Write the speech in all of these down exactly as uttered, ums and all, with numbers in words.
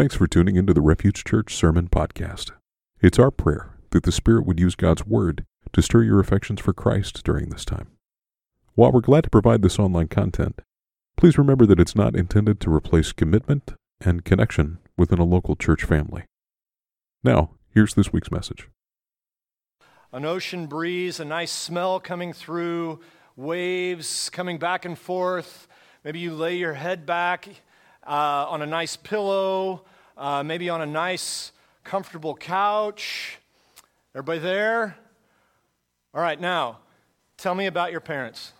Thanks for tuning into the Refuge Church Sermon Podcast. It's our prayer that the Spirit would use God's Word to stir your affections for Christ during this time. While we're glad to provide this online content, please remember that it's not intended to replace commitment and connection within a local church family. Now, here's this week's message. An ocean breeze, a nice smell coming through, waves coming back and forth. Maybe you lay your head back uh, on a nice pillow, uh, maybe on a nice, comfortable couch. Everybody there? All right, now, tell me about your parents.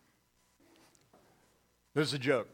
This is a joke.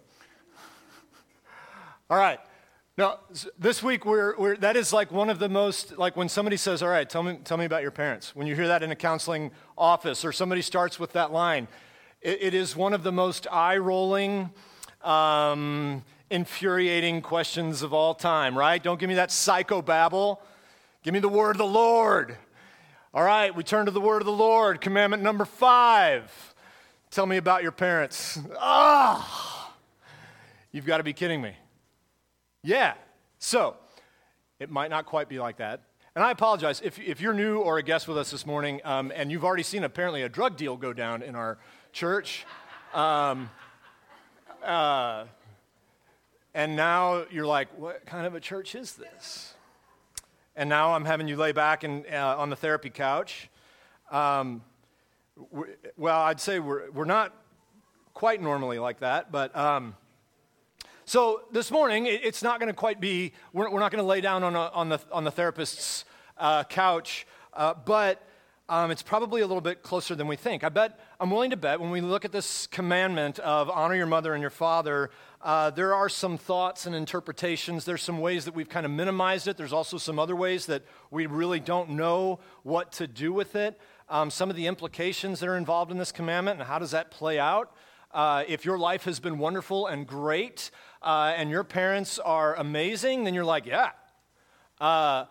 All right. Now, this week, we're, we're, that is like one of the most, like when somebody says, all right, tell me, tell me about your parents. When you hear that in a counseling office or somebody starts with that line, it, it is one of the most eye-rolling, um, infuriating questions of all time, right? Don't give me that psychobabble. Give me the word of the Lord. All right, we turn to the word of the Lord. Commandment number five. Tell me about your parents. Ah, you've got to be kidding me. Yeah, so it might not quite be like that. And I apologize if if you're new or a guest with us this morning, um, and you've already seen apparently a drug deal go down in our church, um, uh, and now you're like, what kind of a church is this? And now I'm having you lay back and uh, on the therapy couch. Um, well, I'd say we're we're not quite normally like that, but. Um, So this morning, it's not going to quite be, we're, we're not going to lay down on, a, on, the, on the therapist's uh, couch, uh, but um, it's probably a little bit closer than we think. I bet, I'm willing to bet, when we look at this commandment of honor your mother and your father, uh, there are some thoughts and interpretations. There's some ways that we've kind of minimized it. There's also some other ways that we really don't know what to do with it. Um, some of the implications that are involved in this commandment and how does that play out. Uh, if your life has been wonderful and great, uh, and your parents are amazing, then you're like, yeah. Uh,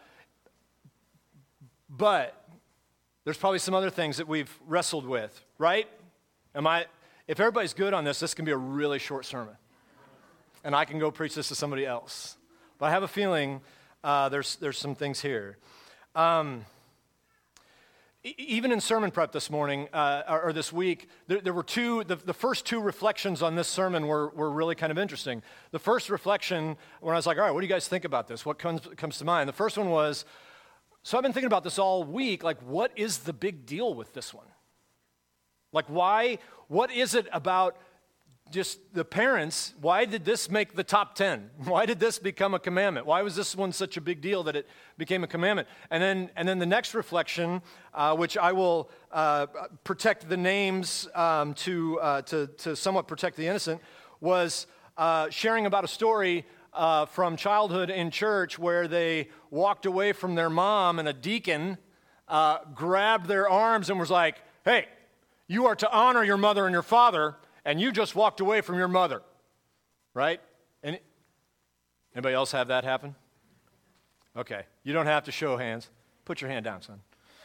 but there's probably some other things that we've wrestled with, right? Am I? If everybody's good on this, this can be a really short sermon, and I can go preach this to somebody else. But I have a feeling uh, there's there's some things here. Um, Even in sermon prep this morning, uh, or, or this week, there, there were two, the, the first two reflections on this sermon were, were really kind of interesting. The first reflection, when I was like, all right, what do you guys think about this? What comes, comes to mind? The first one was, so I've been thinking about this all week, like, what is the big deal with this one? Like, why, what is it about just the parents, why did this make the top ten? Why did this become a commandment? Why was this one such a big deal that it became a commandment? And then and then the next reflection, uh, which I will uh, protect the names um, to, uh, to, to somewhat protect the innocent, was uh, sharing about a story uh, from childhood in church where they walked away from their mom and a deacon uh, grabbed their arms and was like, hey, you are to honor your mother and your father, and you just walked away from your mother, right? Any, anybody else have that happen? Okay, you don't have to show hands. Put your hand down, son.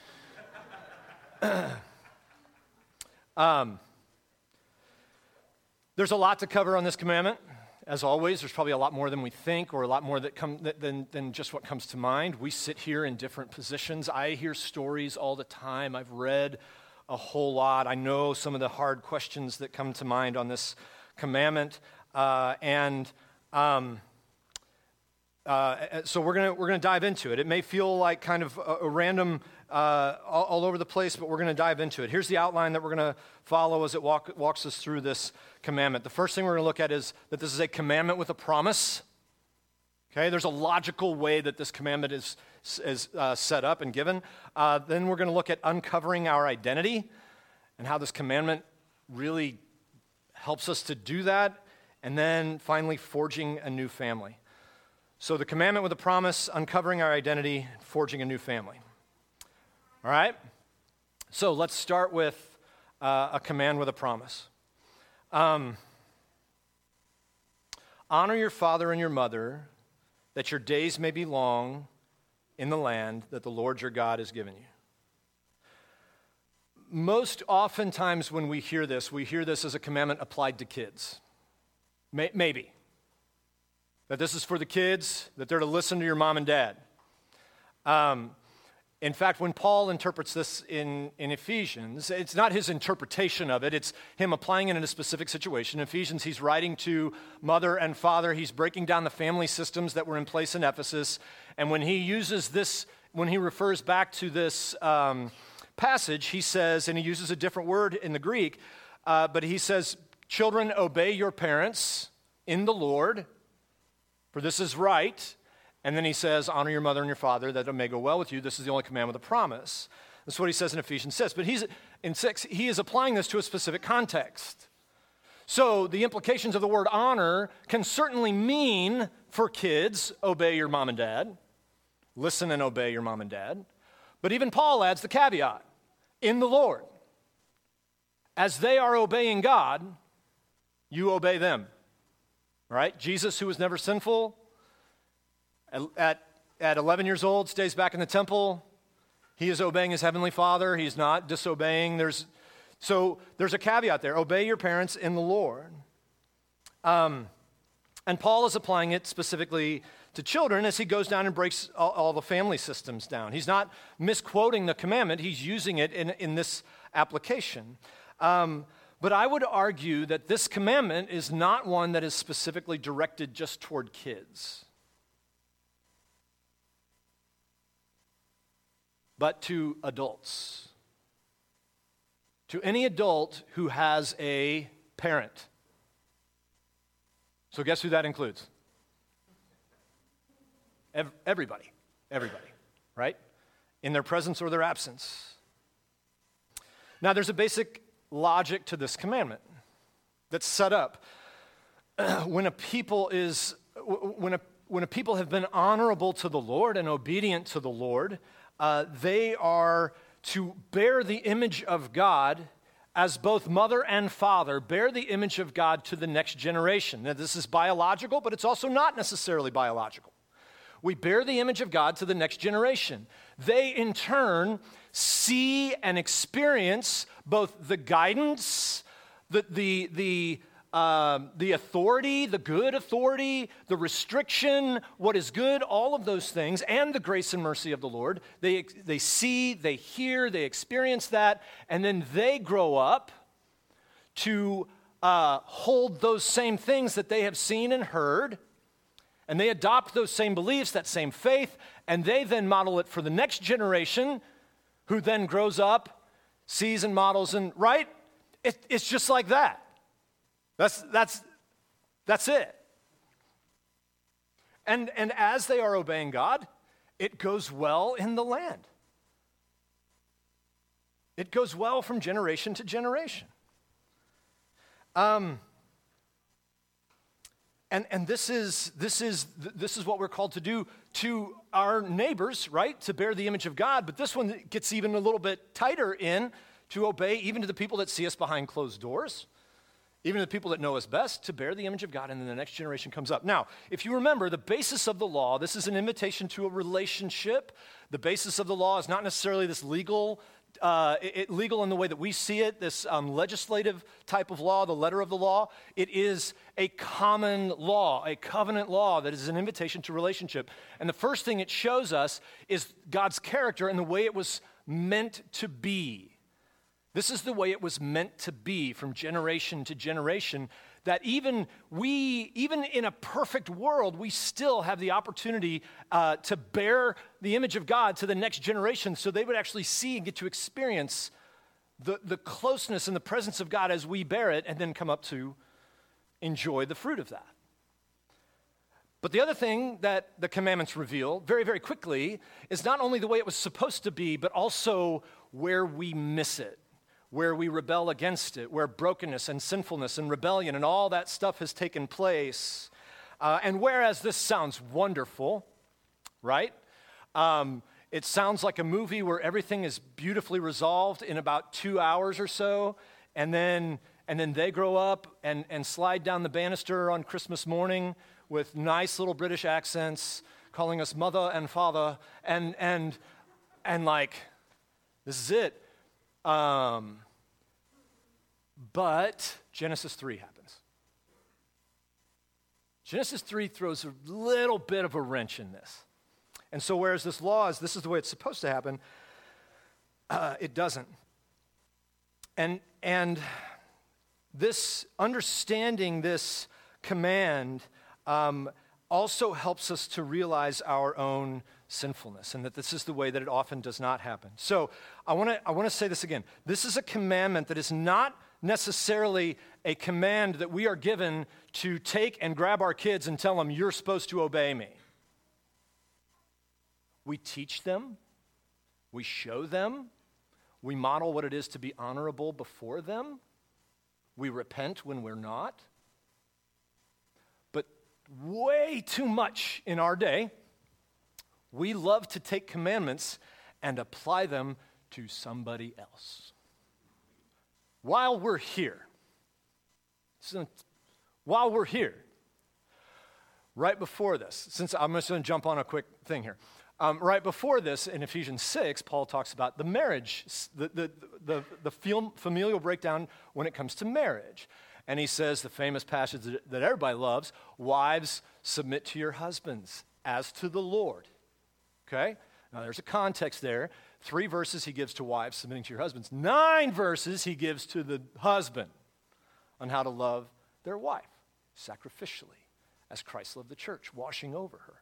um, there's a lot to cover on this commandment. As always, there's probably a lot more than we think, or a lot more that come than, than just what comes to mind. We sit here in different positions. I hear stories all the time. I've read a whole lot. I know some of the hard questions that come to mind on this commandment, uh, and um, uh, so we're gonna we're gonna dive into it. It may feel like kind of a, a random uh, all, all over the place, but we're gonna dive into it. Here's the outline that we're gonna follow as it walk, walks us through this commandment. The first thing we're gonna look at is that this is a commandment with a promise. Okay, there's a logical way that this commandment is, is uh, set up and given. Uh, then we're going to look at uncovering our identity and how this commandment really helps us to do that. And then finally, forging a new family. So the commandment with a promise, uncovering our identity, forging a new family. All right? So let's start with uh, a command with a promise. Um, honor your father and your mother, that your days may be long in the land that the Lord your God has given you. Most oftentimes when we hear this, we hear this as a commandment applied to kids. May, maybe. that this is for the kids, that they're to listen to your mom and dad. Um, in fact, when Paul interprets this in, in Ephesians, it's not his interpretation of it, it's him applying it in a specific situation. In Ephesians, he's writing to mother and father. He's breaking down the family systems that were in place in Ephesus. And when he uses this, when he refers back to this um, passage, he says, and he uses a different word in the Greek, uh, but he says, children, obey your parents in the Lord, for this is right. And then he says, honor your mother and your father, that it may go well with you. This is the only commandment of the promise. That's what he says in Ephesians six. But he's in six, he is applying this to a specific context. So the implications of the word honor can certainly mean for kids, obey your mom and dad. Listen and obey your mom and dad. But even Paul adds the caveat, in the Lord. As they are obeying God, you obey them. All right? Jesus, who was never sinful, At, at eleven years old, stays back in the temple. He is obeying his heavenly Father. He's not disobeying. There's, so there's a caveat there. Obey your parents in the Lord. Um, and Paul is applying it specifically to children as he goes down and breaks all, all the family systems down. He's not misquoting the commandment. He's using it in, in this application. Um, but I would argue that this commandment is not one that is specifically directed just toward kids, but to adults, to any adult who has a parent. So guess who that includes? Ev- everybody, everybody, right? In their presence or their absence. Now, there's a basic logic to this commandment that's set up. When a people is, when a when a people have been honorable to the Lord and obedient to the Lord, Uh, they are to bear the image of God as both mother and father, bear the image of God to the next generation. Now, this is biological, but it's also not necessarily biological. We bear the image of God to the next generation. They, in turn, see and experience both the guidance, the, the, the Um, the authority, the good authority, the restriction, what is good, all of those things, and the grace and mercy of the Lord. They, they see, they hear, they experience that, and then they grow up to uh, hold those same things that they have seen and heard, and they adopt those same beliefs, that same faith, and they then model it for the next generation, who then grows up, sees and models, and right? It, it's just like that. That's, that's, that's it. And, and as they are obeying God, it goes well in the land. It goes well from generation to generation. Um, and and this is, this is, this is what we're called to do to our neighbors, right? To bear the image of God. But this one gets even a little bit tighter in to obey even to the people that see us behind closed doors. Even the people that know us best, to bear the image of God, and then the next generation comes up. Now, if you remember, the basis of the law, this is an invitation to a relationship. The basis of the law is not necessarily this legal, uh, it, legal in the way that we see it, this um, legislative type of law, the letter of the law. It is a common law, a covenant law that is an invitation to relationship. And the first thing it shows us is God's character and the way it was meant to be. This is the way it was meant to be from generation to generation, that even we, even in a perfect world, we still have the opportunity uh, to bear the image of God to the next generation so they would actually see and get to experience the, the closeness and the presence of God as we bear it and then come up to enjoy the fruit of that. But the other thing that the commandments reveal very, very quickly is not only the way it was supposed to be, but also where we miss it, where we rebel against it, where brokenness and sinfulness and rebellion and all that stuff has taken place. Uh, and whereas this sounds wonderful, right? Um, it sounds like a movie where everything is beautifully resolved in about two hours or so, and then and then they grow up and, and slide down the banister on Christmas morning with nice little British accents, calling us mother and father, and and and like, this is it. Um, but Genesis three happens. Genesis three throws a little bit of a wrench in this. And so whereas this law is, this is the way it's supposed to happen, uh, it doesn't. And, and this, understanding this command um, also helps us to realize our own sinfulness and that this is the way that it often does not happen. So I want to I want to say this again. This is a commandment that is not necessarily a command that we are given to take and grab our kids and tell them, you're supposed to obey me. We teach them, we show them, we model what it is to be honorable before them, we repent when we're not. But way too much in our day, we love to take commandments and apply them to somebody else. While we're here, so while we're here, right before this, since I'm just going to jump on a quick thing here. Um, right before this, in Ephesians six, Paul talks about the marriage, the, the, the, the familial breakdown when it comes to marriage. And he says the famous passage that, that everybody loves, wives, submit to your husbands as to the Lord. Okay? Now there's a context there. Three verses he gives to wives submitting to your husbands. Nine verses he gives to the husband on how to love their wife sacrificially as Christ loved the church, washing over her.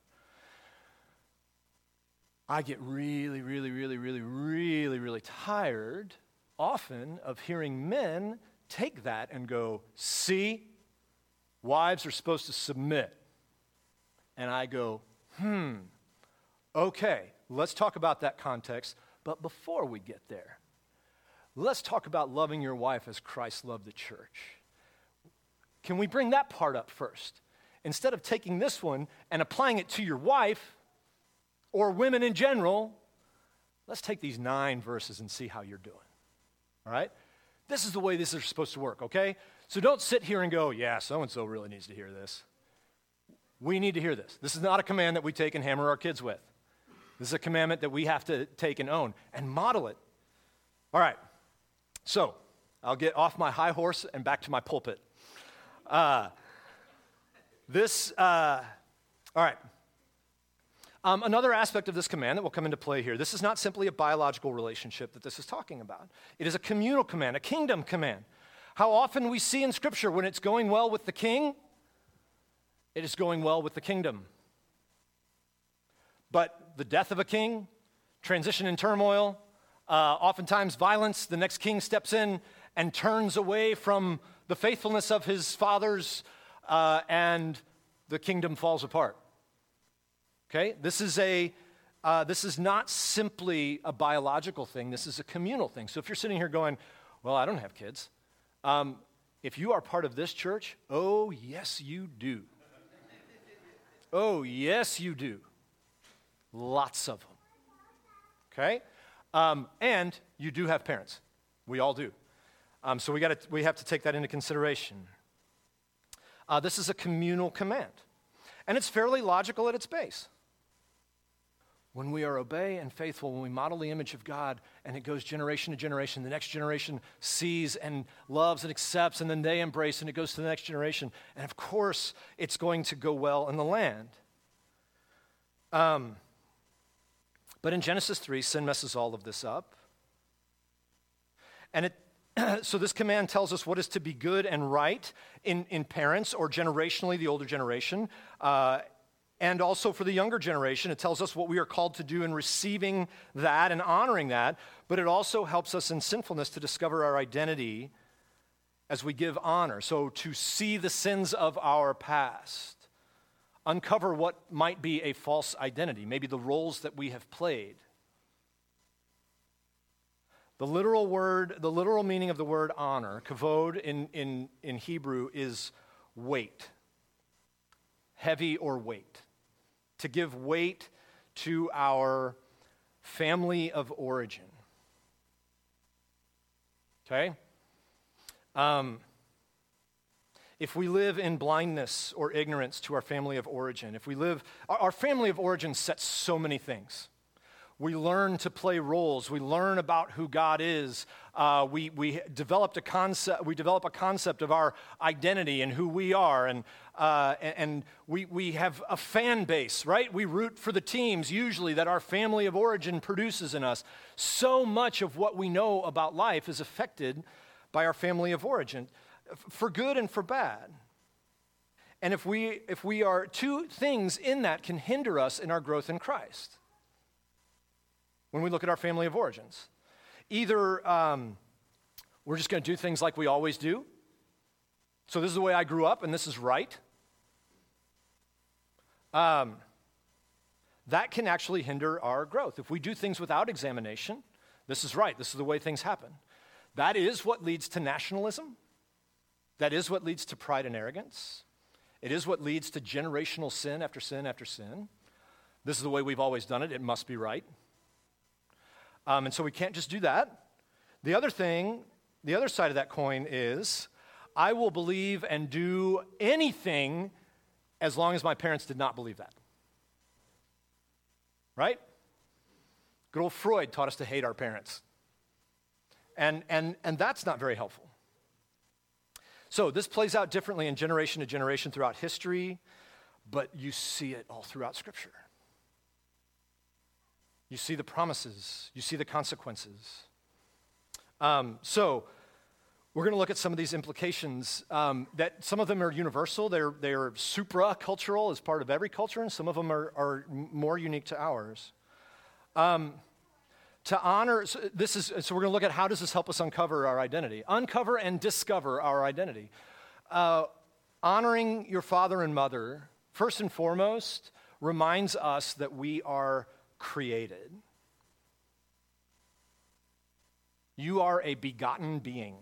I get really, really, really, really, really, really tired often of hearing men take that and go, see, wives are supposed to submit. And I go, hmm, okay, let's talk about that context. But before we get there, let's talk about loving your wife as Christ loved the church. Can we bring that part up first? Instead of taking this one and applying it to your wife, or women in general, let's take these nine verses and see how you're doing, all right? This is the way this is supposed to work, okay? So don't sit here and go, yeah, so-and-so really needs to hear this. We need to hear this. This is not a command that we take and hammer our kids with. This is a commandment that we have to take and own and model it. All right, so I'll get off my high horse and back to my pulpit. Uh, this, uh, all right. Um, another aspect of this command that will come into play here, this is not simply a biological relationship that this is talking about. It is a communal command, a kingdom command. How often we see in Scripture when it's going well with the king, it is going well with the kingdom. But the death of a king, transition and turmoil, uh, oftentimes violence, the next king steps in and turns away from the faithfulness of his fathers, uh, and the kingdom falls apart. Okay, this is a uh, this is not simply a biological thing. This is a communal thing. So if you're sitting here going, "Well, I don't have kids," um, if you are part of this church, oh yes, you do. Oh yes, you do. Lots of them. Okay, um, and you do have parents. We all do. Um, so we got to we have to take that into consideration. Uh, this is a communal command, and it's fairly logical at its base. When we are obey and faithful, when we model the image of God, and it goes generation to generation, the next generation sees and loves and accepts, and then they embrace, and it goes to the next generation. And of course, it's going to go well in the land. Um, but in Genesis three, sin messes all of this up. And it so this command tells us what is to be good and right in, in parents, or generationally, the older generation. Uh, And also for the younger generation, it tells us what we are called to do in receiving that and honoring that, but it also helps us in sinfulness to discover our identity as we give honor. So to see the sins of our past, uncover what might be a false identity, maybe the roles that we have played. The literal word, the literal meaning of the word honor, kavod in, in, in Hebrew, is weight, heavy or weight. To give weight to our family of origin. Okay? Um, if we live in blindness or ignorance to our family of origin, if we live, our, our family of origin sets so many things. We learn to play roles. We learn about who God is. Uh, we we developed a concept. We develop a concept of our identity and who we are, and uh, and, and we we have a fan base, right? We root for the teams usually that our family of origin produces in us. So much of what we know about life is affected by our family of origin, for good and for bad. And if we if we are two things in that can hinder us in our growth in Christ. When we look at our family of origins, either um, we're just going to do things like we always do. So this is the way I grew up, and this is right. Um, that can actually hinder our growth. If we do things without examination, this is right. This is the way things happen. That is what leads to nationalism. That is what leads to pride and arrogance. It is what leads to generational sin after sin after sin. This is the way we've always done it. It must be right. Um, and so we can't just do that. The other thing, the other side of that coin is, I will believe and do anything as long as my parents did not believe that. Right? Good old Freud taught us to hate our parents. And, and, and that's not very helpful. So this plays out differently in generation to generation throughout history, but you see it all throughout Scripture. You see the promises. You see the consequences. Um, so we're going to look at some of these implications. Um, that some of them are universal. They're they're supra-cultural as part of every culture, and some of them are, are more unique to ours. Um, to honor, so this is so we're going to look at how does this help us uncover our identity, uncover and discover our identity. Uh, honoring your father and mother, first and foremost, reminds us that we are created. You are a begotten being.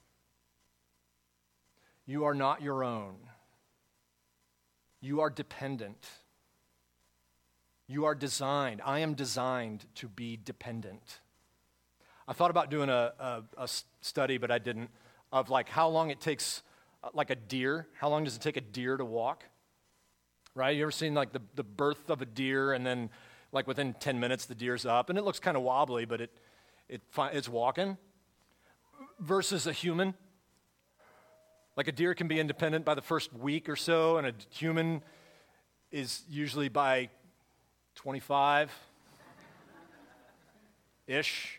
You are not your own. You are dependent. You are designed. I am designed to be dependent. I thought about doing a, a, a study, but I didn't, of like how long it takes, uh, like a deer. How long does it take a deer to walk? Right? You ever seen like the, the birth of a deer, and then like within ten minutes the deer's up, and it looks kind of wobbly, but it, it it's walking, versus a human. Like a deer can be independent by the first week or so, and a human is usually by twenty-five-ish.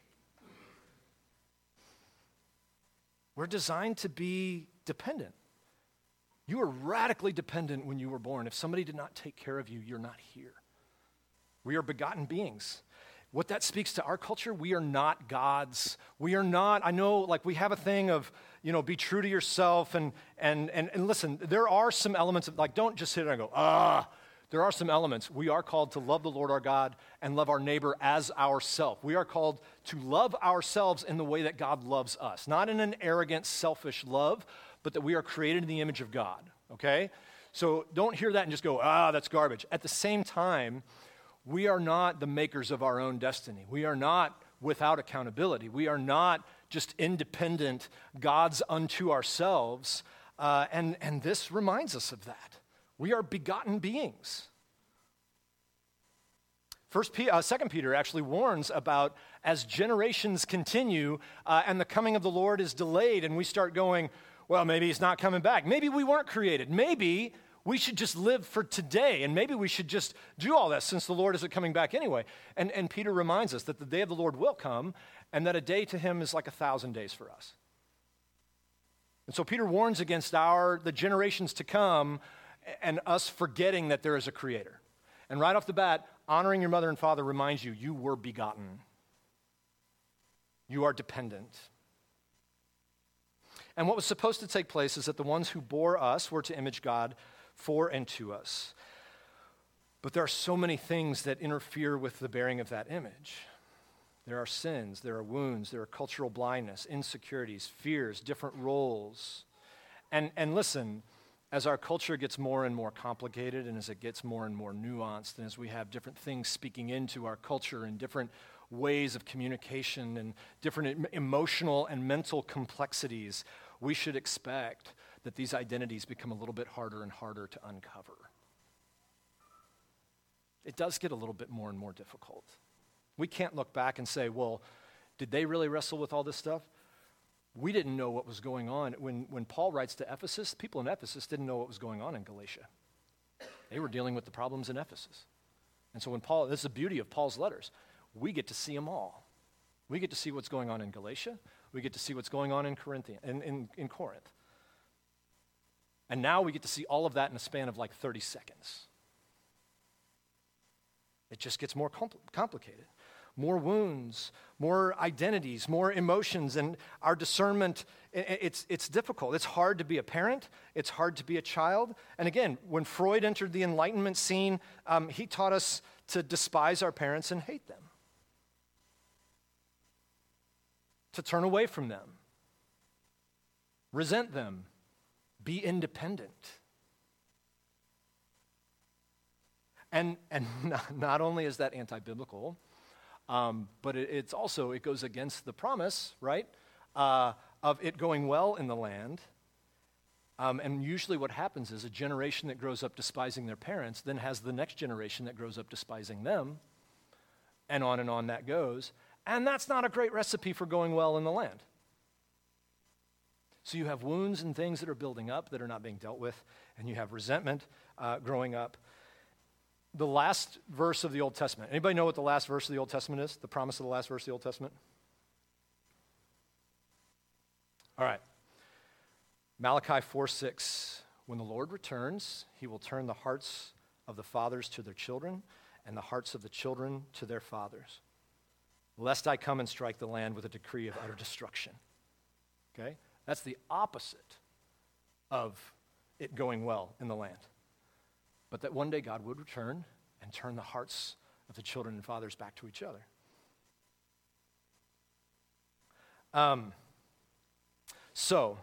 We're designed to be dependent. You were radically dependent when you were born. If somebody did not take care of you, you're not here. We are begotten beings. What that speaks to our culture, we are not gods. We are not, I know, like we have a thing of, you know, be true to yourself, and and and, and listen, there are some elements of, like, don't just sit there and go, ah. There are some elements. We are called to love the Lord our God and love our neighbor as ourself. We are called to love ourselves in the way that God loves us. Not in an arrogant, selfish love, but that we are created in the image of God, okay? So don't hear that and just go, ah, that's garbage. At the same time, we are not the makers of our own destiny. We are not without accountability. We are not just independent gods unto ourselves. Uh, and, and this reminds us of that. We are begotten beings. First, uh, Second Peter actually warns about as generations continue uh, and the coming of the Lord is delayed, and we start going, well, maybe he's not coming back. Maybe we weren't created. Maybe we should just live for today, and maybe we should just do all that since the Lord isn't coming back anyway. And, and Peter reminds us that the day of the Lord will come, and that a day to him is like a thousand days for us. And so Peter warns against our the generations to come and us forgetting that there is a creator. And right off the bat, honoring your mother and father reminds you, you were begotten. You are dependent. And what was supposed to take place is that the ones who bore us were to image God for and to us. But there are so many things that interfere with the bearing of that image. There are sins, there are wounds, there are cultural blindness, insecurities, fears, different roles. And, and listen, as our culture gets more and more complicated, and as it gets more and more nuanced, and as we have different things speaking into our culture and different ways of communication and different emotional and mental complexities, we should expect that these identities become a little bit harder and harder to uncover. It does get a little bit more and more difficult. We can't look back and say, well, did they really wrestle with all this stuff? We didn't know what was going on. When, when Paul writes to Ephesus, people in Ephesus didn't know what was going on in Galatia. They were dealing with the problems in Ephesus. And so when Paul, this is the beauty of Paul's letters, we get to see them all. We get to see what's going on in Galatia. We get to see what's going on in, Corinthian, in, in, in Corinth. And now we get to see all of that in a span of like thirty seconds. It just gets more compl- complicated. More wounds, more identities, more emotions, and our discernment, it's, it's difficult. It's hard to be a parent. It's hard to be a child. And again, when Freud entered the Enlightenment scene, um, he taught us to despise our parents and hate them, to turn away from them, resent them, be independent. And, and not, not only is that anti-biblical, Um, but it, it's also, it goes against the promise, right, uh, of it going well in the land. Um, and usually what happens is a generation that grows up despising their parents then has the next generation that grows up despising them, and on and on that goes. And that's not a great recipe for going well in the land. So you have wounds and things that are building up that are not being dealt with, and you have resentment uh, growing up. The last verse of the Old Testament. Anybody know what the last verse of the Old Testament is? The promise of the last verse of the Old Testament? All right. Malachi four six. When the Lord returns, he will turn the hearts of the fathers to their children and the hearts of the children to their fathers, lest I come and strike the land with a decree of utter destruction. Okay? That's the opposite of it going well in the land. But that one day God would return and turn the hearts of the children and fathers back to each other. Um, so,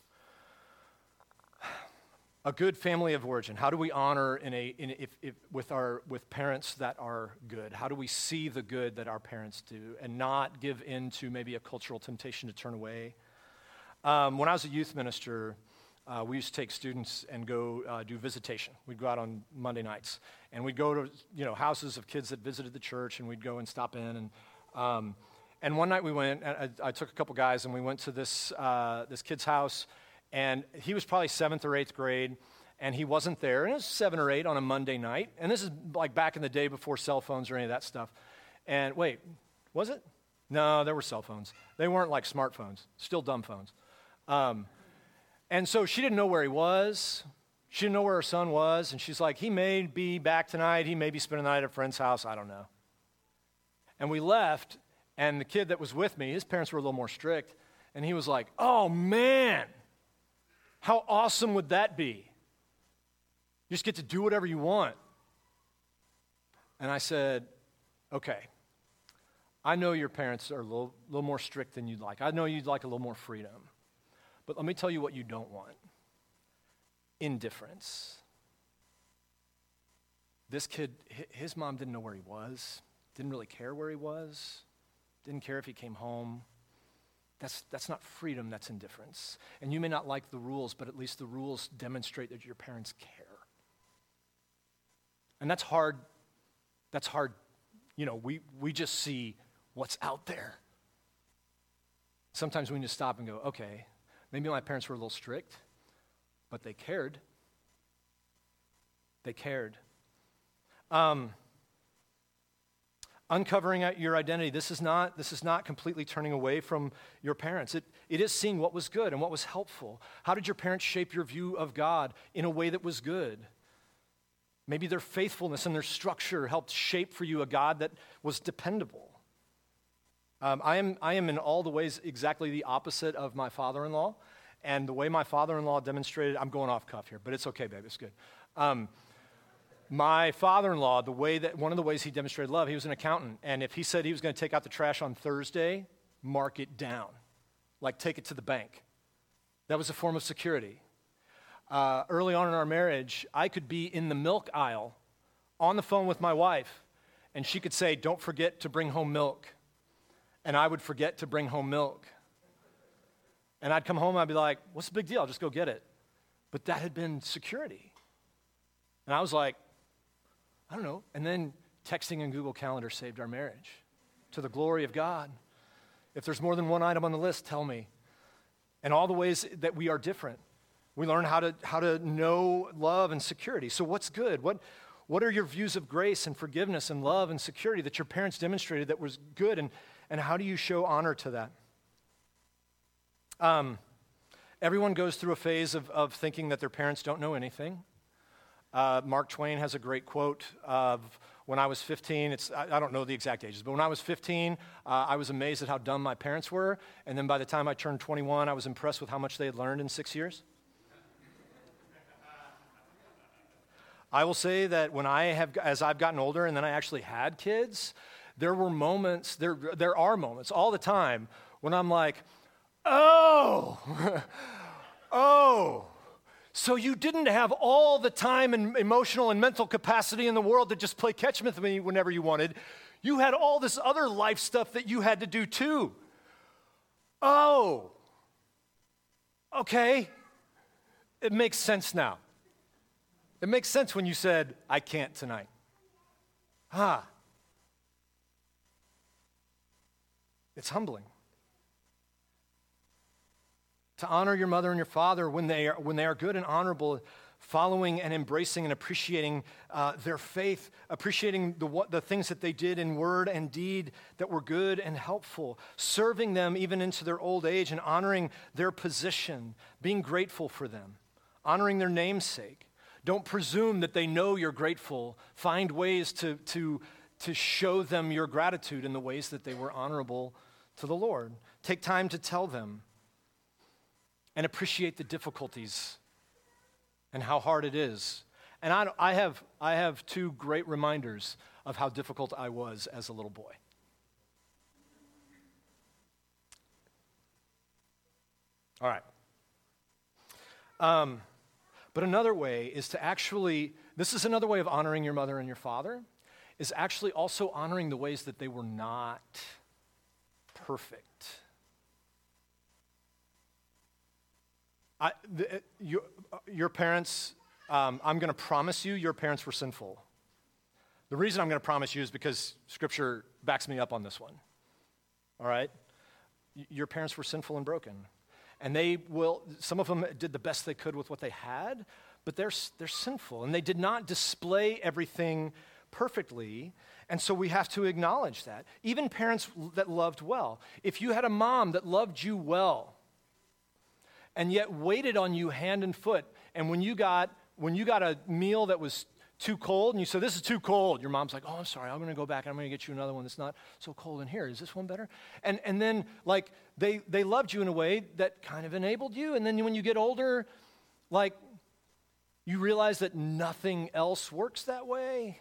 a good family of origin. How do we honor in a in if, if with our with parents that are good? How do we see the good that our parents do and not give in to maybe a cultural temptation to turn away? Um, when I was a youth minister, Uh, we used to take students and go uh, do visitation. We'd go out on Monday nights, and we'd go to you know houses of kids that visited the church, and we'd go and stop in. And um, and one night we went, and I, I took a couple guys, and we went to this uh, this kid's house, and he was probably seventh or eighth grade, and he wasn't there. And it was seven or eight on a Monday night, and this is like back in the day before cell phones or any of that stuff. And wait, was it? No, there were cell phones. They weren't like smartphones, still dumb phones. Um, And so she didn't know where he was. She didn't know where her son was. And she's like, he may be back tonight. He may be spending the night at a friend's house. I don't know. And we left, and the kid that was with me, his parents were a little more strict. And he was like, oh, man, how awesome would that be? You just get to do whatever you want. And I said, okay, I know your parents are a little, little more strict than you'd like. I know you'd like a little more freedom. But let me tell you what you don't want. Indifference. This kid, his mom didn't know where he was, didn't really care where he was, didn't care if he came home. That's, that's not freedom, that's indifference. And you may not like the rules, but at least the rules demonstrate that your parents care. And that's hard, that's hard. You know, we, we just see what's out there. Sometimes we need to stop and go, okay, maybe my parents were a little strict, but they cared. They cared. Um, uncovering your identity. This is not, this is not completely turning away from your parents. It, it is seeing what was good and what was helpful. How did your parents shape your view of God in a way that was good? Maybe their faithfulness and their structure helped shape for you a God that was dependable. Um, I am I am in all the ways exactly the opposite of my father-in-law, and the way my father-in-law demonstrated, I'm going off cuff here, but it's okay, babe, it's good. Um, my father-in-law, the way that one of the ways he demonstrated love, he was an accountant, and if he said he was going to take out the trash on Thursday, mark it down, like take it to the bank. That was a form of security. Uh, early on in our marriage, I could be in the milk aisle on the phone with my wife, and she could say, "Don't forget to bring home milk." And I would forget to bring home milk. And I'd come home and I'd be like, what's the big deal? I'll just go get it. But that had been security. And I was like, I don't know. And then texting and Google Calendar saved our marriage. to the glory of God. If there's more than one item on the list, tell me. And all the ways that we are different. We learn how to how to know love and security. So what's good? What what are your views of grace and forgiveness and love and security that your parents demonstrated that was good, and, and how do you show honor to that? Um, everyone goes through a phase of, of thinking that their parents don't know anything. Uh, Mark Twain has a great quote of, when I was fifteen, it's, I, I don't know the exact ages, but when I was fifteen, uh, I was amazed at how dumb my parents were, and then by the time I turned twenty-one, I was impressed with how much they had learned in six years. I will say that when I have, as I've gotten older and then I actually had kids, there were moments, there, there are moments all the time when I'm like, oh, oh, so you didn't have all the time and emotional and mental capacity in the world to just play catch with me whenever you wanted. You had all this other life stuff that you had to do too. Oh, okay. It makes sense now. It makes sense when you said, I can't tonight. Huh. It's humbling. To honor your mother and your father when they are, when they are good and honorable, following and embracing and appreciating uh, their faith, appreciating the, what, the things that they did in word and deed that were good and helpful, serving them even into their old age and honoring their position, being grateful for them, honoring their namesake. Don't presume that they know you're grateful. Find ways to, to, to show them your gratitude in the ways that they were honorable to the Lord. Take time to tell them and appreciate the difficulties and how hard it is. And I, I, have, I have two great reminders of how difficult I was as a little boy. All right. Um, but another way is to actually, this is another way of honoring your mother and your father, is actually also honoring the ways that they were not perfect. I, the, you, your parents, um, I'm going to promise you, your parents were sinful. The reason I'm going to promise you is because Scripture backs me up on this one. All right? Y- your parents were sinful and broken. And they will, some of them did the best they could with what they had, but they're, they're sinful. And they did not display everything perfectly. And so we have to acknowledge that. Even parents that loved well. If you had a mom that loved you well, and yet waited on you hand and foot, and when you got when you got a meal that was too cold, and you said, this is too cold, your mom's like, oh, I'm sorry, I'm going to go back, and I'm going to get you another one that's not so cold in here. Is this one better? And and then, like, they, they loved you in a way that kind of enabled you, and then when you get older, like, you realize that nothing else works that way.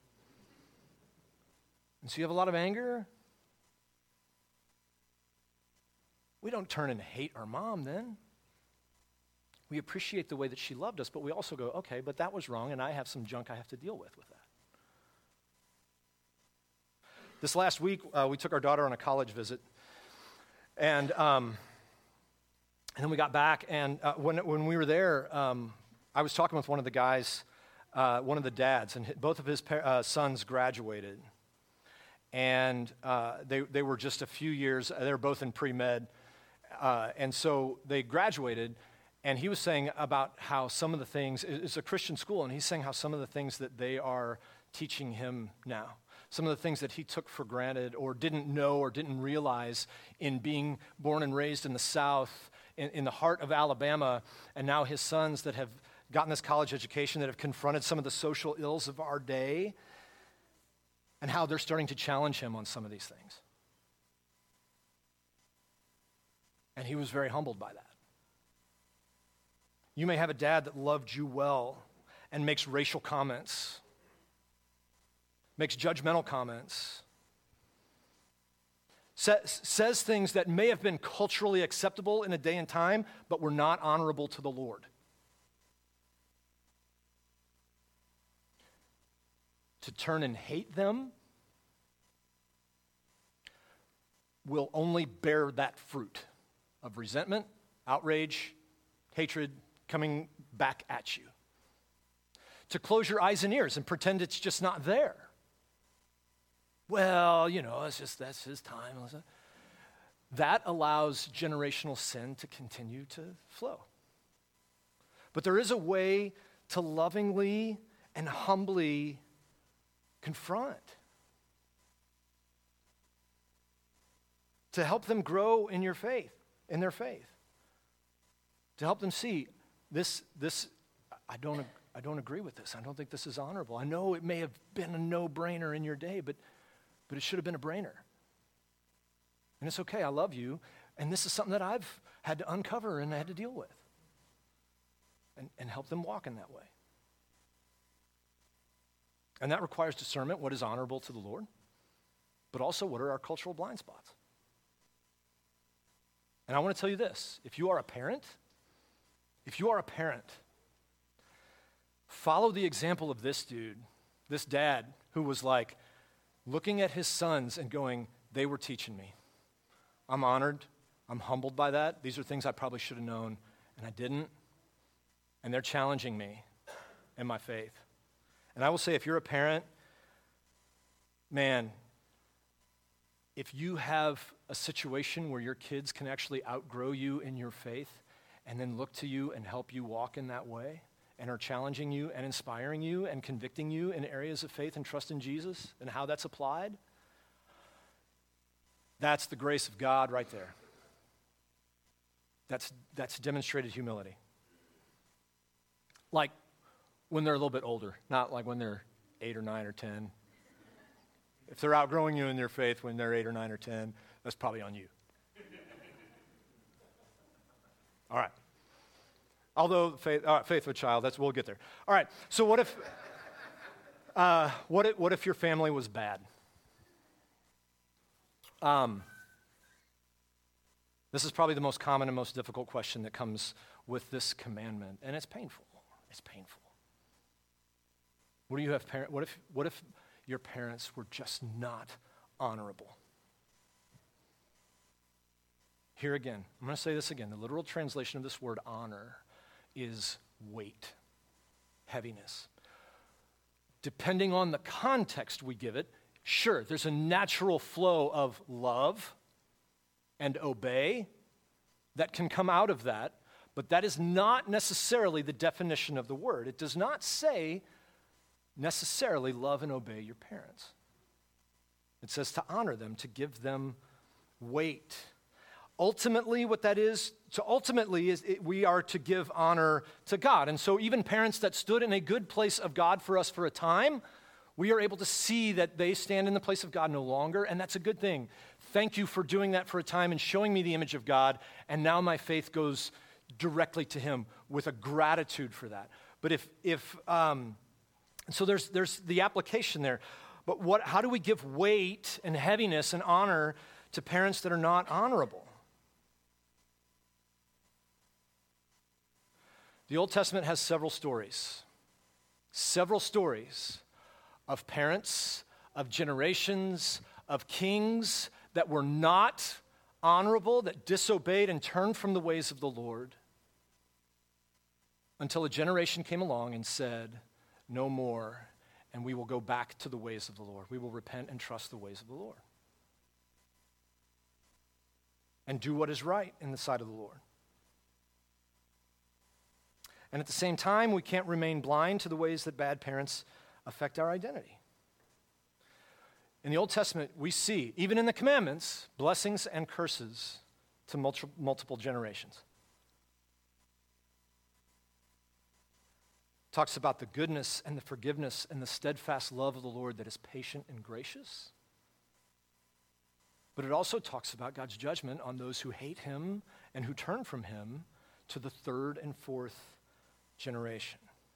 And so you have a lot of anger. We don't turn and hate our mom then. We appreciate the way that she loved us, but we also go, okay, but that was wrong, and I have some junk I have to deal with with that. This last week, uh, we took our daughter on a college visit, and um, and then we got back, and uh, when when we were there, um, I was talking with one of the guys, uh, one of the dads, and both of his pa- uh, sons graduated, and uh, they they were just a few years. They were both in pre-med, uh, and so they graduated. And he was saying about how some of the things, it's a Christian school, and he's saying how some of the things that they are teaching him now, some of the things that he took for granted or didn't know or didn't realize in being born and raised in the South, in, in the heart of Alabama, and now his sons that have gotten this college education, that have confronted some of the social ills of our day, and how they're starting to challenge him on some of these things. And he was very humbled by that. You may have a dad that loved you well and makes racial comments, makes judgmental comments, sa- says things that may have been culturally acceptable in a day and time, but were not honorable to the Lord. To turn and hate them will only bear that fruit of resentment, outrage, hatred, coming back at you. To close your eyes and ears and pretend it's just not there well, you know, it's just, that's his time. That allows generational sin to continue to flow. But there is a way to lovingly and humbly confront, to help them grow in your faith, in their faith, to help them see this, this, I don't, I don't agree with this. I don't think this is honorable. I know it may have been a no-brainer in your day, but, but it should have been a brainer. And it's okay, I love you, and this is something that I've had to uncover and had to deal with, and, and help them walk in that way. And that requires discernment, what is honorable to the Lord, but also what are our cultural blind spots. And I want to tell you this, if you are a parent, if you are a parent, follow the example of this dude, this dad who was like looking at his sons and going, they were teaching me. I'm honored. I'm humbled by that. These are things I probably should have known, and I didn't. And they're challenging me in my faith. And I will say, if you're a parent, man, if you have a situation where your kids can actually outgrow you in your faith and then look to you and help you walk in that way and are challenging you and inspiring you and convicting you in areas of faith and trust in Jesus and how that's applied, that's the grace of God right there. That's, that's demonstrated humility. Like when they're a little bit older, not like when they're eight or nine or ten. If they're outgrowing you in their faith when they're eight or nine or ten, that's probably on you. All right. Although faith, all right, faith of a child, that's we'll get there. All right. So what if, uh, what if, what if your family was bad? Um, this is probably the most common and most difficult question that comes with this commandment, and it's painful. It's painful. What do you have parent? What if? What if your parents were just not honorable? Here again, I'm going to say this again. The literal translation of this word honor is weight, heaviness. Depending on the context we give it, sure, there's a natural flow of love and obey that can come out of that, but that is not necessarily the definition of the word. It does not say necessarily love and obey your parents. It says to honor them, to give them weight. Ultimately, what that is, to ultimately is it, we are to give honor to God. And so even parents that stood in a good place of God for us for a time, we are able to see that they stand in the place of God no longer, and that's a good thing. Thank you for doing that for a time and showing me the image of God, and now my faith goes directly to him with a gratitude for that. But if, if um, so there's, there's the application there. But what, how do we give weight and heaviness and honor to parents that are not honorable? The Old Testament has several stories, several stories of parents, of generations, of kings that were not honorable, that disobeyed and turned from the ways of the Lord until a generation came along and said, no more, and we will go back to the ways of the Lord. We will repent and trust the ways of the Lord and do what is right in the sight of the Lord. And at the same time, we can't remain blind to the ways that bad parents affect our identity. In the Old Testament, we see, even in the commandments, blessings and curses to multi- multiple generations. It talks about the goodness and the forgiveness and the steadfast love of the Lord that is patient and gracious. But it also talks about God's judgment on those who hate him and who turn from him to the third and fourth generation.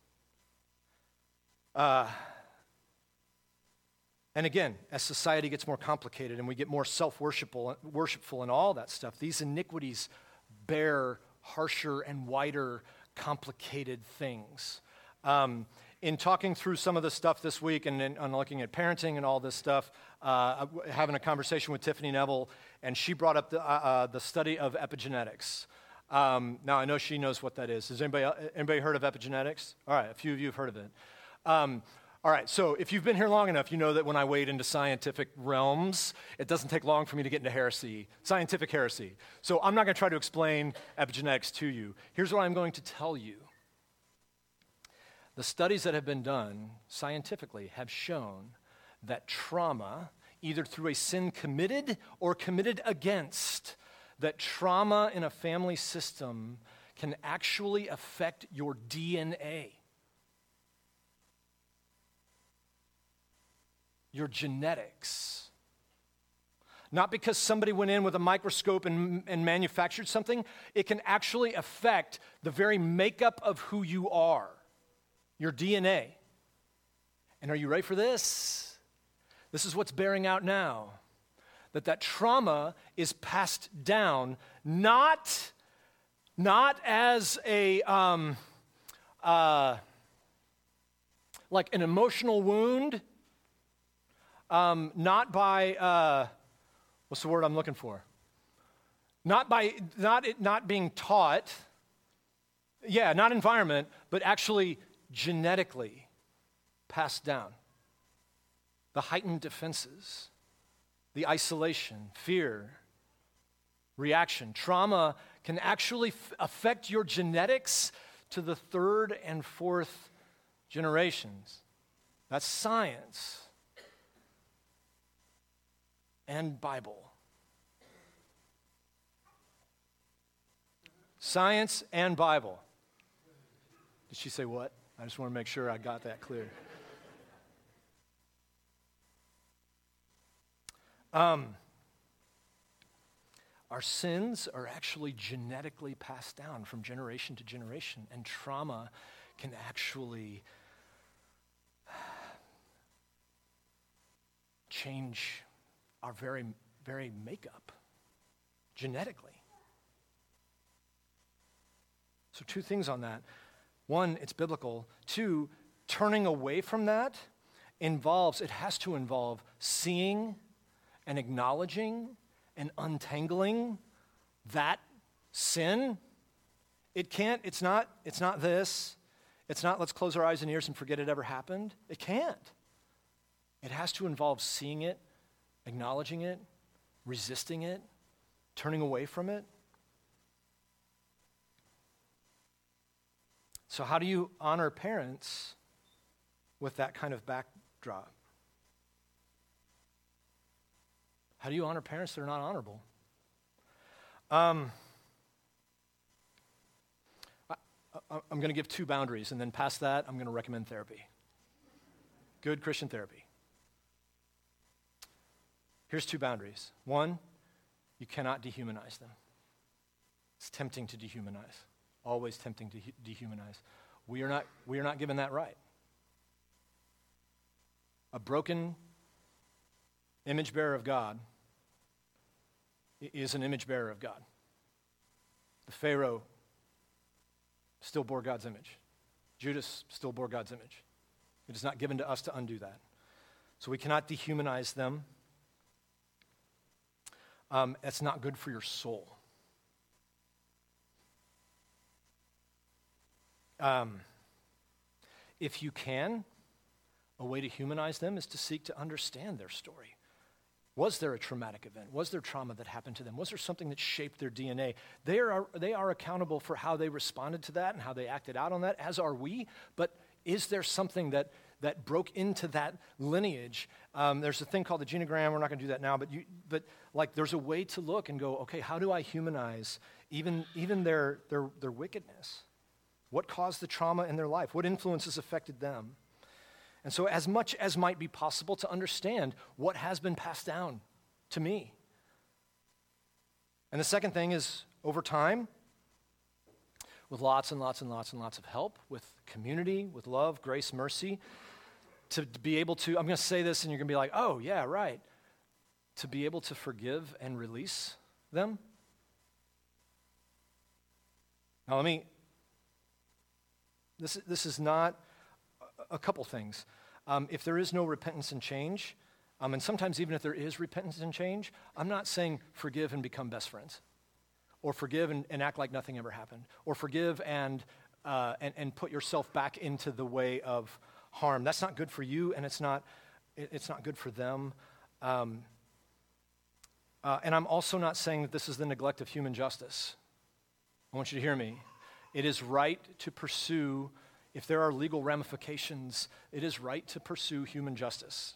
Uh, and again, as society gets more complicated and we get more self-worshipful worshipful and all that stuff, these iniquities bear harsher and wider, complicated things. Um, in talking through some of the stuff this week and, and, and looking at parenting and all this stuff, uh, having a conversation with Tiffany Neville, and she brought up the, uh, uh, the study of epigenetics. Um, now, I know she knows what that is. Has anybody, anybody heard of epigenetics? All right, a few of you have heard of it. Um, All right, so if you've been here long enough, you know that when I wade into scientific realms, it doesn't take long for me to get into heresy, scientific heresy. So I'm not going to try to explain epigenetics to you. Here's what I'm going to tell you. The studies that have been done scientifically have shown that trauma, either through a sin committed or committed against, that trauma in a family system can actually affect your D N A. Your genetics. Not because somebody went in with a microscope and, and manufactured something, it can actually affect the very makeup of who you are, your D N A. And are you ready for this? This is what's bearing out now. That that trauma is passed down, not, not as a, um, uh, like an emotional wound, Um, not by, uh, what's the word I'm looking for? Not by, not it not being taught, yeah, not environment, but actually genetically passed down. The heightened defenses, the isolation, fear, reaction. Trauma can actually f- affect your genetics to the third and fourth generations. That's science. And Bible. Science and Bible. Did she say what? I just want to make sure I got that clear. Um, our sins are actually genetically passed down from generation to generation, and trauma can actually change our very, very makeup, genetically. So two things on that. One, it's biblical. Two, turning away from that involves, it has to involve seeing and acknowledging and untangling that sin. It can't, it's not, it's not this. It's not let's close our eyes and ears and forget it ever happened. It can't. It has to involve seeing it, acknowledging it, resisting it, turning away from it. So how do you honor parents with that kind of backdrop? How do you honor parents that are not honorable? Um, I, I, I'm going to give two boundaries, and then past that, I'm going to recommend therapy. Good Christian therapy. Here's two boundaries. One, you cannot dehumanize them. It's tempting to dehumanize. Always tempting to dehumanize. We are not, we are not given that right. A broken image bearer of God is an image bearer of God. The Pharaoh still bore God's image. Judas still bore God's image. It is not given to us to undo that. So we cannot dehumanize them. Um, it's not good for your soul. Um, if you can, a way to humanize them is to seek to understand their story. Was there a traumatic event? Was there trauma that happened to them? Was there something that shaped their D N A? They are, they are accountable for how they responded to that and how they acted out on that, as are we. But is there something that that broke into that lineage? Um, there's a thing called the genogram. We're not going to do that now, but you, but like there's a way to look and go, okay, how do I humanize even even their their their wickedness? What caused the trauma in their life? What influences affected them? And so as much as might be possible to understand what has been passed down to me. And the second thing is over time, with lots and lots and lots and lots of help, with community, with love, grace, mercy, to be able to, I'm going to say this and you're going to be like, oh, yeah, right. To be able to forgive and release them. Now let me, this, this is not a couple things. Um, if there is no repentance and change, um, and sometimes even if there is repentance and change, I'm not saying forgive and become best friends, or forgive and, and act like nothing ever happened, or forgive and, uh, and and put yourself back into the way of harm. That's not good for you, and it's not, it, it's not good for them. Um, uh, and I'm also not saying that this is the neglect of human justice. I want you to hear me. It is right to pursue, if there are legal ramifications, it is right to pursue human justice.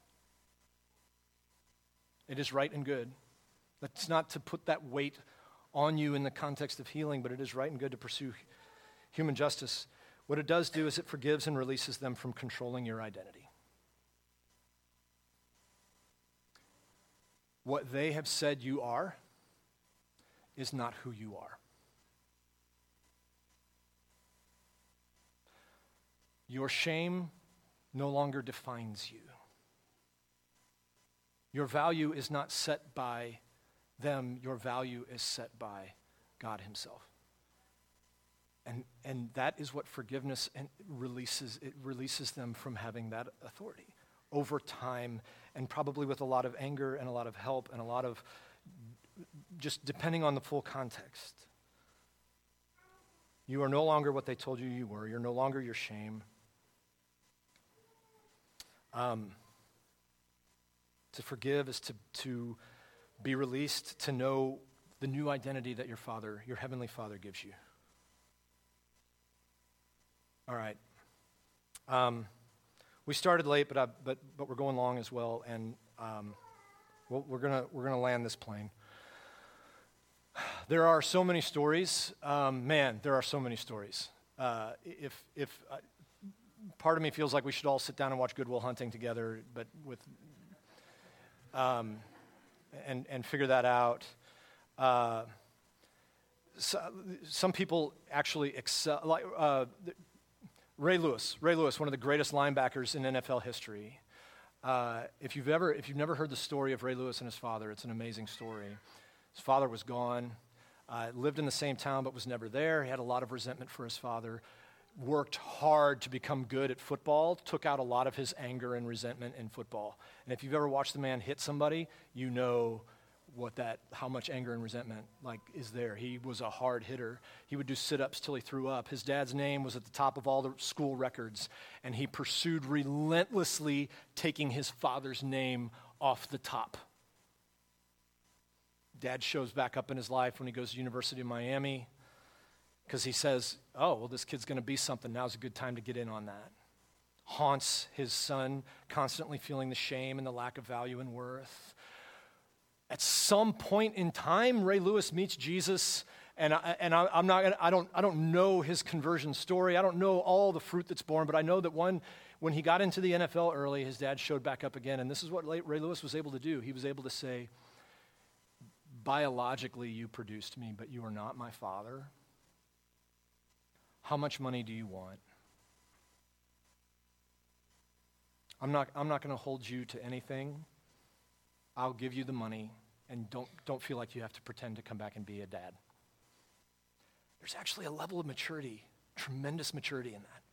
It is right and good. That's not to put that weight on you in the context of healing, but it is right and good to pursue human justice. What it does do is it forgives and releases them from controlling your identity. What they have said you are is not who you are. Your shame no longer defines you. Your value is not set by them. Your value is set by God himself. And, and that is what forgiveness and releases. It releases them from having that authority over time, and probably with a lot of anger and a lot of help and a lot of, just depending on the full context. You are no longer what they told you you were. You're no longer your shame. Um, to forgive is to, to be released, to know the new identity that your Father, your Heavenly Father gives you. All right. Um, we started late, but I, but but we're going long as well, and um, we'll, we're gonna we're gonna land this plane. There are so many stories, um, man. There are so many stories. Uh, if if uh, part of me feels like we should all sit down and watch Good Will Hunting together, but with um, and and figure that out. Uh, so, some people actually excel, like. Uh, Ray Lewis, Ray Lewis, one of the greatest linebackers in N F L history. Uh, if you've ever, if you've never heard the story of Ray Lewis and his father, it's an amazing story. His father was gone, uh, lived in the same town but was never there. He had a lot of resentment for his father. Worked hard to become good at football. Took out a lot of his anger and resentment in football. And if you've ever watched the man hit somebody, you know what that, how much anger and resentment like is there. He was a hard hitter. He would do sit-ups till he threw up. His dad's name was at the top of all the school records, and he pursued relentlessly taking his father's name off the top. Dad shows back up in his life when he goes to University of Miami because he says, oh, well, this kid's going to be something. Now's a good time to get in on that. Haunts his son, constantly feeling the shame and the lack of value and worth. At some point in time, Ray Lewis meets Jesus, and I, and I, I'm not gonna, I don't I don't know his conversion story. I don't know all the fruit that's born, but I know that one, when he got into the N F L early, his dad showed back up again, and this is what Ray Lewis was able to do. He was able to say, biologically you produced me, but you are not my father. How much money do you want? I'm not I'm not going to hold you to anything. I'll give you the money, and don't don't feel like you have to pretend to come back and be a dad. There's actually a level of maturity, tremendous maturity in that.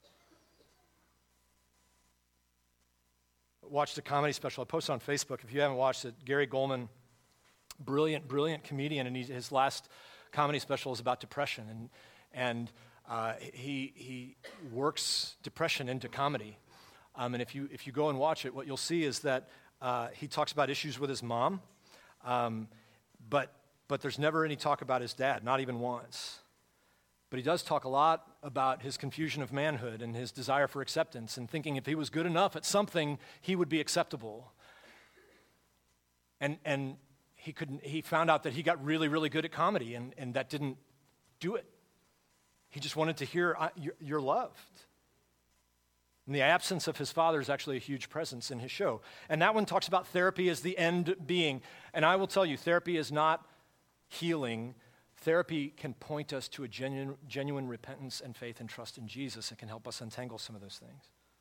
Watched a comedy special. I posted on Facebook. If you haven't watched it, Gary Goldman, brilliant, brilliant comedian, and he, his last comedy special is about depression, and and uh, he he works depression into comedy. Um, and if you if you go and watch it, what you'll see is that Uh, he talks about issues with his mom, um, but but there's never any talk about his dad, not even once. But he does talk a lot about his confusion of manhood and his desire for acceptance and thinking if he was good enough at something, he would be acceptable. And and he couldn't. He found out that he got really, really good at comedy, and, and that didn't do it. He just wanted to hear, you're, you're loved. And the absence of his father is actually a huge presence in his show. And that one talks about therapy as the end being. And I will tell you, therapy is not healing. Therapy can point us to a genuine, genuine repentance and faith and trust in Jesus. It can help us untangle some of those things.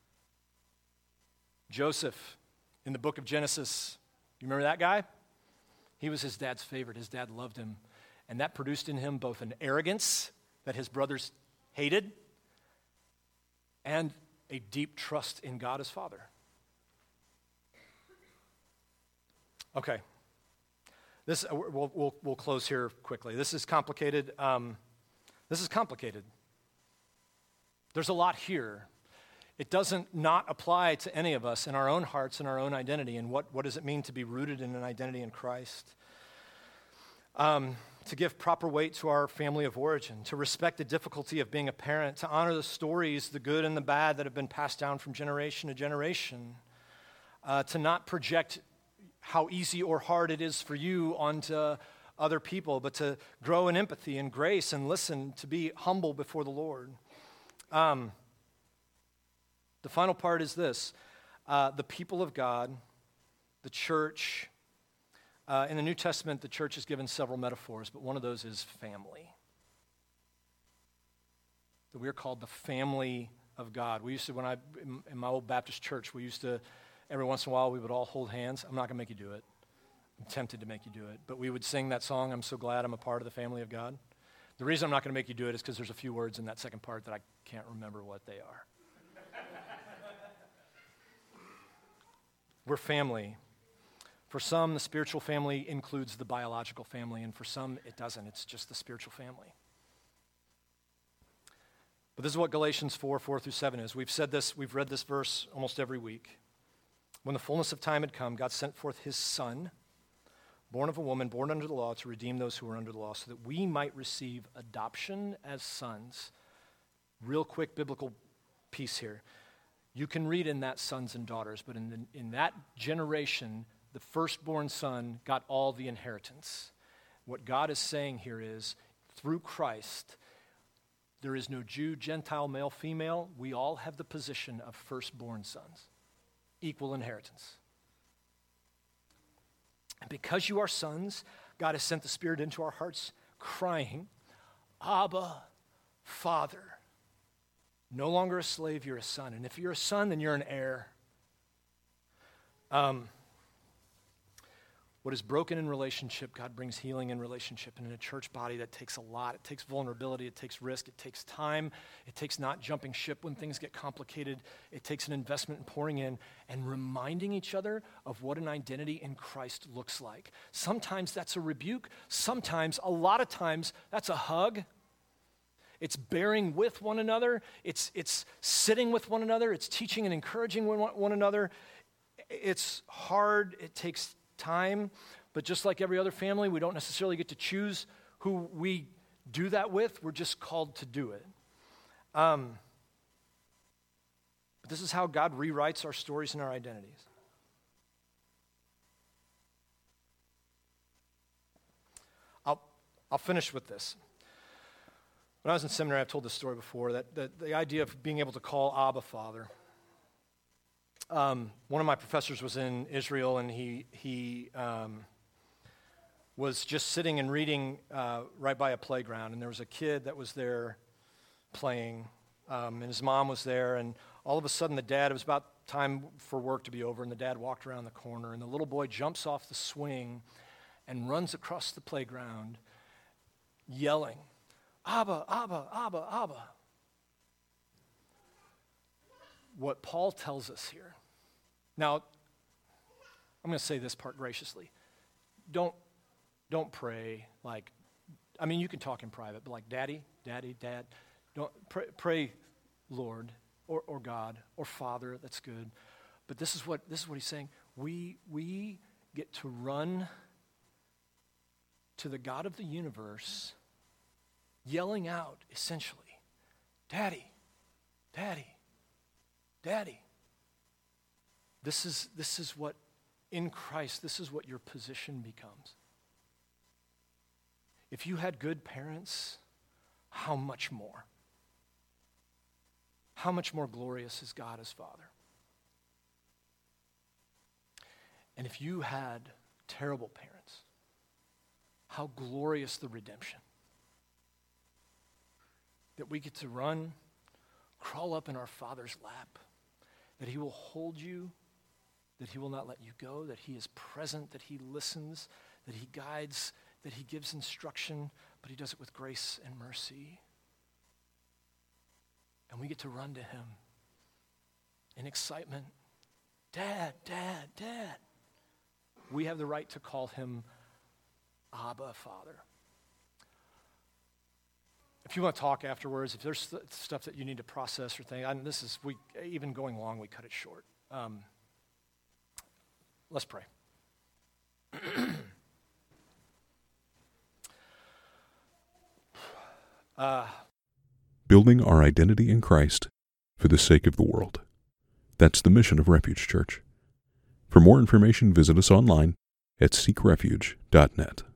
Joseph, in the book of Genesis, you remember that guy? He was his dad's favorite. His dad loved him. And that produced in him both an arrogance that his brothers hated and a deep trust in God as Father. Okay. This we'll we'll, we'll close here quickly. This is complicated. Um, this is complicated. There's a lot here. It doesn't not apply to any of us in our own hearts and our own identity. And what, what does it mean to be rooted in an identity in Christ? Um, to give proper weight to our family of origin, to respect the difficulty of being a parent, to honor the stories, the good and the bad that have been passed down from generation to generation, uh, to not project how easy or hard it is for you onto other people, but to grow in empathy and grace and listen, to be humble before the Lord. Um, the final part is this. Uh, the people of God, the church. Uh, in the New Testament, the church is given several metaphors, but one of those is family. That we are called the family of God. We used to, when I, in, in my old Baptist church, we used to, every once in a while, we would all hold hands. I'm not going to make you do it. I'm tempted to make you do it. But we would sing that song, I'm so glad I'm a part of the family of God. The reason I'm not going to make you do it is because there's a few words in that second part that I can't remember what they are. We're family. For some, the spiritual family includes the biological family, and for some, it doesn't. It's just the spiritual family. But this is what Galatians four, four through seven is. We've said this, we've read this verse almost every week. When the fullness of time had come, God sent forth his Son, born of a woman, born under the law, to redeem those who were under the law, so that we might receive adoption as sons. Real quick biblical piece here. You can read in that sons and daughters, but in, the, in that generation, the firstborn son got all the inheritance. What God is saying here is, through Christ, there is no Jew, Gentile, male, female. We all have the position of firstborn sons. Equal inheritance. And because you are sons, God has sent the Spirit into our hearts, crying, Abba, Father. No longer a slave, you're a son. And if you're a son, then you're an heir. Um, what is broken in relationship, God brings healing in relationship. And in a church body, that takes a lot. It takes vulnerability. It takes risk. It takes time. It takes not jumping ship when things get complicated. It takes an investment in pouring in and reminding each other of what an identity in Christ looks like. Sometimes that's a rebuke. Sometimes, a lot of times, that's a hug. It's bearing with one another. It's, it's sitting with one another. It's teaching and encouraging one, one another. It's hard. It takes time. But just like every other family, we don't necessarily get to choose who we do that with. We're just called to do it. Um, but this is how God rewrites our stories and our identities. I'll, I'll finish with this. When I was in seminary, I've told this story before, that, that the idea of being able to call Abba Father. Um, one of my professors was in Israel, and he he um, was just sitting and reading uh, right by a playground, and there was a kid that was there playing, um, and his mom was there, and all of a sudden the dad, it was about time for work to be over, and the dad walked around the corner, and the little boy jumps off the swing and runs across the playground yelling, Abba, Abba, Abba, Abba. What Paul tells us here. Now, I'm going to say this part graciously. Don't, don't pray like, I mean, you can talk in private, but like, Daddy, Daddy, Dad. Don't pray, pray Lord, or, or God, or Father. That's good. But this is what this is what he's saying. We we get to run to the God of the universe, yelling out, essentially, Daddy, Daddy, Daddy. This is, this is what, in Christ, this is what your position becomes. If you had good parents, how much more? How much more glorious is God as Father? And if you had terrible parents, how glorious the redemption. That we get to run, crawl up in our Father's lap, that he will hold you, that he will not let you go, that he is present, that he listens, that he guides, that he gives instruction, but he does it with grace and mercy. And we get to run to him in excitement. Dad, Dad, Dad. We have the right to call him Abba, Father. if you want to talk afterwards, if there's st- stuff that you need to process or think, and this is, we even going long, we cut it short. Um, let's pray. uh, Building our identity in Christ for the sake of the world. That's the mission of Refuge Church. For more information, visit us online at seek refuge dot net.